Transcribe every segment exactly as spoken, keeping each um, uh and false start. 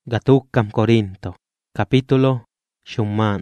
Gatuk kam Corinto. Capítulo Shuman.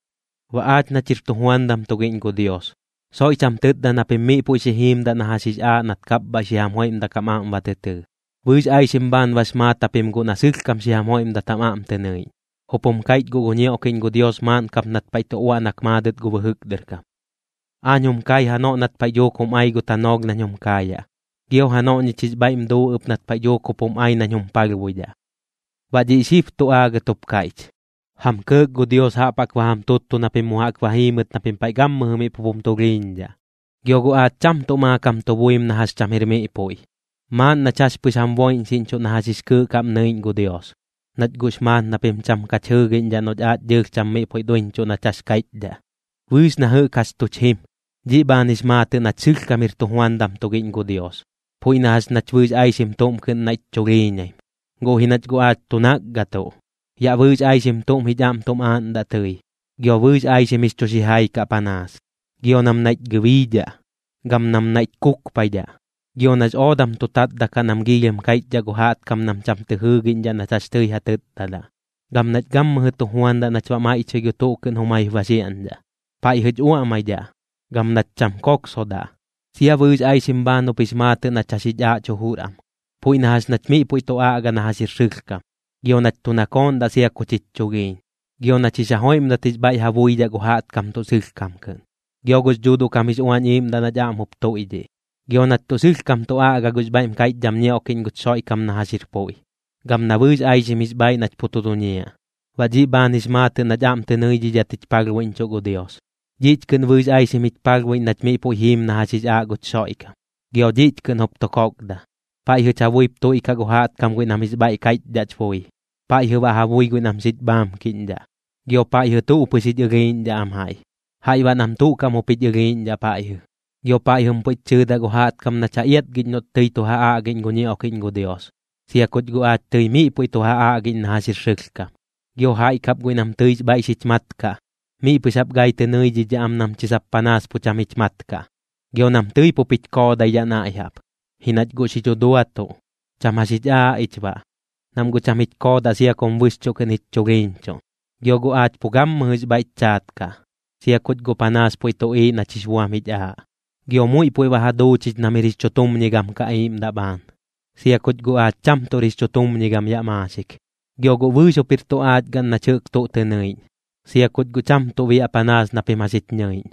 Waat na chirtuhuandam tugin ko Dios. So ichamtid da napimi po isihim da nahasisya nat kapba siyamoim da kamam batete. Wis ay simban was matapim go nasil kam siyamoim da tamam tenay. Hupom kait go gunye okin go Dios man kap nat paituwa nakmadet go bahugder kam. Anyum kay hano nat payo kum ay go tanog na nyum kaya. Giyo hano ni chisbaim do up nat payo kupom ay na nyum pagwida. Wadi isip to aga top kait. Ham keg go Dios hapak waham tutto na pimuhak wahimet na pimpaigam mahumi pupum to grinja. Giyo go at cham to makam to buim na has cham hirme ipoy. Man na chas pisamboin sincho na hasis ke kam nain go Dios. Nat gusman na pim cham kachugin ja not at jek cham me poy doin cho na chas kait da. Wis na he kas to chim. Ji banis mate na chil kamir to huandam to gin go Dios. Poy na has na chwis ay simtom ken na choginyay. Go hinat go at tunak gato. Ya wis ay simtom hijam tom an da tuy. Gyo wis ay simisto si hay kapanas. Gyo nam nait gewida. Gam nam nait kuk payda. Gyo nas odam tutat da ka nam giyem kait jaguhat kam nam cham tehugin ja na chas tuy hatet tada. Gam nat gam mahuto huanda na chwa mai chegyo token humay vasian da. Pai hej ua may da. Gam nat cham kok soda. Siya wis ay simbano pismate na chasidya chohuram. Puy nahas natmi puy to aga nahasir kam. Gyo nat tunakon da siya kuchitchugin. Gyo nat sisahoim da tisbay havuy da guhat kam to silkam ken. Gyo gus judo kamis uan im da na jam hupto ide. Gyo nat to silkam to aga gus baim kait jam niya okin gutsoy kam nahasir puy. Gam na wis ay simisbay nat pututo niya. Waji banis mate na jam tenoy di jatit pagwin chogo Dios. Jit ken wis ay simit pagwin nat mi puy him nahasis a gutsoy kam. Gyo jit ken hupto kok da. Pai hu chavuy to ikaguhat kam gwi namis bay kait dach foy. Pai hu wahavuy gwi nam sit bam kinda. Gyo pai hu tu upusit yagin da am hay. Hay wa nam tu kam upit yagin da pai hu. Gyo pai hu mpit chida guhat kam na chayet gin not tuy to haa gin gunyi okin go Dios. Siya kut guat tuy mi puy to haa gin nahasir shirk kam. Gyo hay kap gwi nam tuy bay sitmat ka. Mi pusap gay tenoy jijam nam chisap panas puchamit mat ka. Gyo nam tuy pupit ko daya na ihap. Hinat go si jodua to. Cham hasidya itba. Nam go chamit ko da siya kong wis choken hit chogincho. Gyo go at pugam mahis bait chat ka. Siya kut go panas po ito e na chiswamit ya. Gyo muy po wahado chis na miris chotum nigam kaim daban. Siya kut go at cham to ris chotum nigam ya masik. Gyo go wiso pirto at gan na chuk to tenayin. Siya kut go cham to via panas na pimasit nyayin.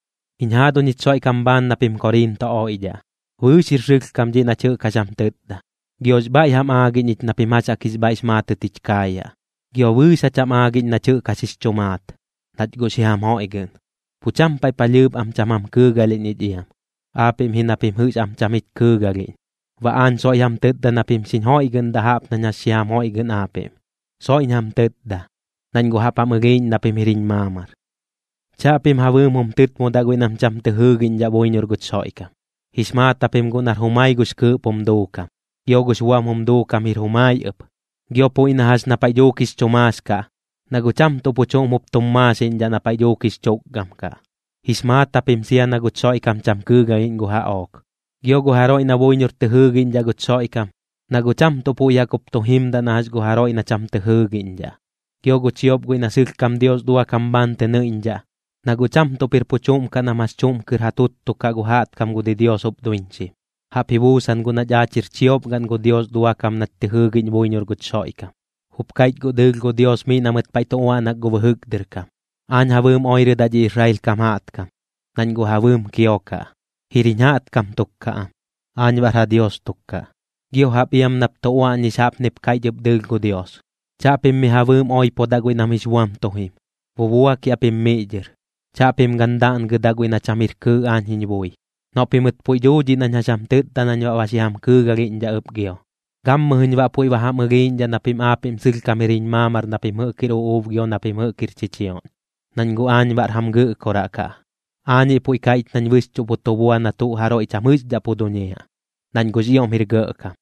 Inhado nit soy kamban na pim Corinto o ija. Wusir shik kam di na chuk kasam tedda. Gyo bay ham agin it na pimacha kisbay smate tichkaya. Gyo wusa cham agin na chuk kasis chomat. Nat go si ham ho igen. Pucham pay palyub am chamam kugalin it iyam. Apim hinapim hus am chamit kugalin. Waan soy ham tedda na pim sin ho igen dahap na nya si ham ho igen apim. Soy ham tedda. Nan go hapam agin na pim hiring mamar. Chapim hawum hum ted mo dagwin am cham tehugin jaboy nyorgut soy kam. Hismat tapim go nar humay gus ke pomdo kam. Gyo gus wam humdo kam hir humay up. Gyo po inahas na paydokis chomas ka. Nagucham to po chong muptumasin dyan na paydokis chokgam ka. Hismat tapim siya nagutsoy kam cham kugayin go haok. Gyo go haroy na boy nyor tehugin dya gutsoy kam. Nagucham to po yakup to him da nahas go haroy na cham tehugin dya. Gyo go chiyop go inasik kam Dios dua kamban tenein dya. Nagucham to pirpuchum ka na mas chum kirhatut to kaguhat kam go di Dios op doinchi. Hapibusan go na jachir chiop gan go Dios dua kam nat tehugin boy nyor gutsoy kam. Hupkait go del go Dios mi namat paituwa nag go bahugder kam. An havum oire da di Israel kam hat kam. Nan go havum kiyoka. Hirinhat kam tukka am. An barha Dios tukka. Giyo hapiam naptuwa ni sap nipkait yup del go Dios. Chapim mi havum oy podagoy namiswam tohim. Wuwa ki apim mejer. Chapim gandaan gedagwi na chamir ke an hinboy. No pimut puy joji na nyasam tet tanan wa wasiham ke gagin ja up gyo. Gam mahin wa puy waham magin ja napim apim sil kamirin mamar napim hekir o gyo napim hekir chichion. Nan go an wa ham ge koraka. Ani puy kait nan wis chuputubuan na tu haro ichamus da pudonya. Nan go ziyom hirge ka.